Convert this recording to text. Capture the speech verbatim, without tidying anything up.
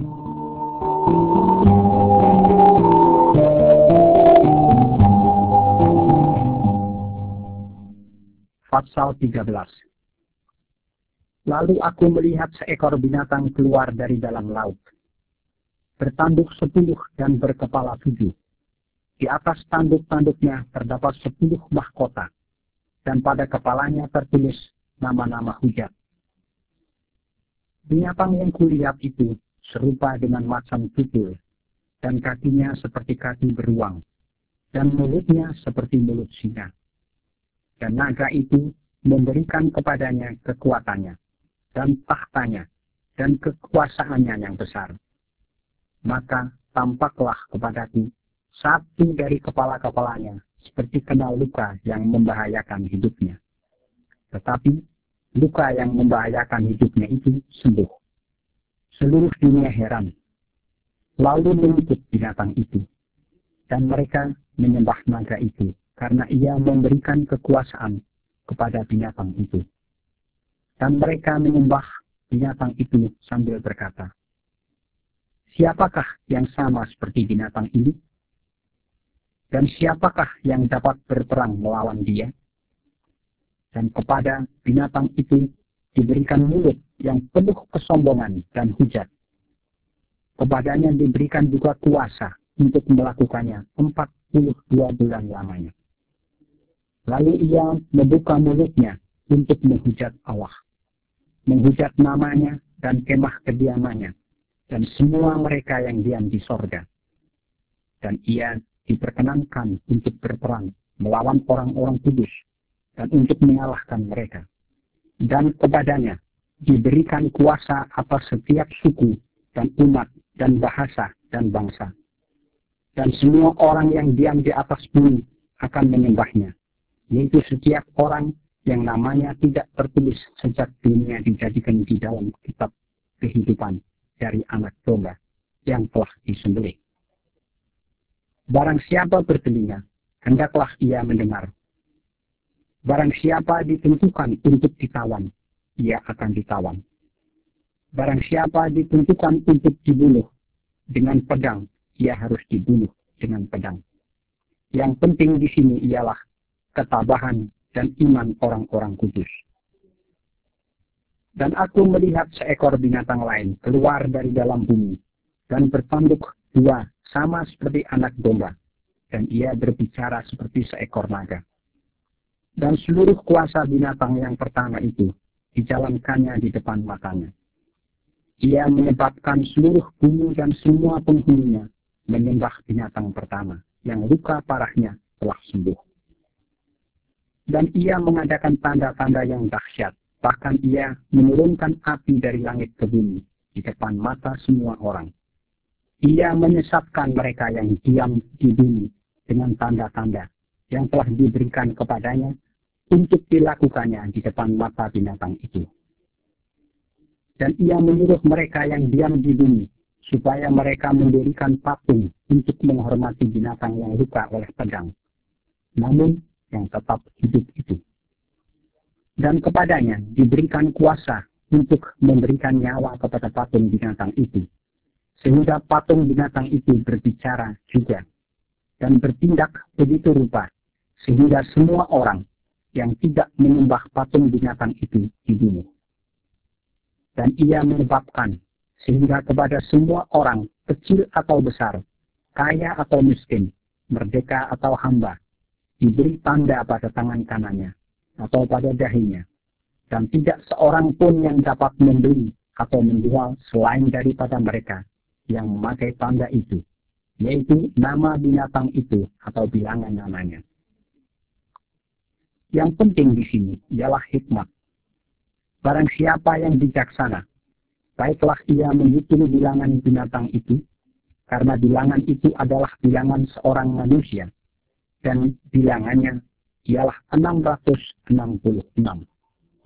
Pasal tiga belas. Lalu aku melihat seekor binatang keluar dari dalam laut, bertanduk sepuluh dan berkepala tujuh. Di atas tanduk-tanduknya terdapat sepuluh mahkota, dan pada kepalanya tertulis nama-nama hujat. Binatang yang kulihat itu serupa dengan macan tutul, dan kakinya seperti kaki beruang, dan mulutnya seperti mulut singa. Dan naga itu memberikan kepadanya kekuatannya, dan tahtanya, dan kekuasaannya yang besar. Maka tampaklah kepadaku satu dari kepala-kepalanya seperti kena luka yang membahayakan hidupnya. Tetapi luka yang membahayakan hidupnya itu sembuh. Seluruh dunia heran, lalu mengikut binatang itu, dan mereka menyembah naga itu, karena ia memberikan kekuasaan kepada binatang itu. Dan mereka menyembah binatang itu sambil berkata, siapakah yang sama seperti binatang ini? Dan siapakah yang dapat berperang melawan dia? Dan kepada binatang itu diberikan mulut yang penuh kesombongan dan hujat. Kepadanya diberikan juga kuasa untuk melakukannya empat puluh dua bulan lamanya. Lalu ia membuka mulutnya untuk menghujat Allah, menghujat namanya dan kemah kediamannya, dan semua mereka yang diam di sorga. Dan ia diperkenankan untuk berperang melawan orang-orang kudus, dan untuk mengalahkan mereka. Dan kepadanya diberikan kuasa atas setiap suku, dan umat, dan bahasa, dan bangsa. Dan semua orang yang diam di atas bumi akan menyembahnya, yaitu setiap orang yang namanya tidak tertulis sejak dunia dijadikan di dalam kitab kehidupan dari anak domba yang telah disembelih. Barang siapa bertelinga, hendaklah ia mendengar. Barang siapa ditentukan untuk ditawan, ia akan ditawan. Barang siapa ditentukan untuk dibunuh dengan pedang, ia harus dibunuh dengan pedang. Yang penting di sini ialah ketabahan dan iman orang-orang kudus. Dan aku melihat seekor binatang lain keluar dari dalam bumi, dan bertanduk dua sama seperti anak domba, dan ia berbicara seperti seekor naga. Dan seluruh kuasa binatang yang pertama itu dijalankannya di depan matanya. Ia menyebabkan seluruh bumi dan semua penghuninya menyembah binatang pertama, yang luka parahnya telah sembuh. Dan ia mengadakan tanda-tanda yang dahsyat, bahkan ia menurunkan api dari langit ke bumi di depan mata semua orang. Ia menyesatkan mereka yang diam di bumi dengan tanda-tanda yang telah diberikan kepadanya untuk dilakukannya di depan mata binatang itu. Dan ia menyuruh mereka yang diam di bumi supaya mereka mendirikan patung untuk menghormati binatang yang luka oleh pedang, namun yang tetap hidup itu. Dan kepadanya diberikan kuasa untuk memberikan nyawa kepada patung binatang itu, sehingga patung binatang itu berbicara juga, dan bertindak begitu rupa, sehingga semua orang yang tidak menyembah patung binatang itu dibunuh. Dan ia menyebabkan sehingga kepada semua orang, kecil atau besar, kaya atau miskin, merdeka atau hamba, diberi tanda pada tangan kanannya atau pada dahinya, dan tidak seorang pun yang dapat membeli atau menjual selain daripada mereka yang memakai tanda itu, yaitu nama binatang itu atau bilangan namanya. Yang penting di sini ialah hikmat. Barang siapa yang bijaksana, baiklah ia menghitung bilangan binatang itu, karena bilangan itu adalah bilangan seorang manusia, dan bilangannya ialah enam ratus enam puluh enam.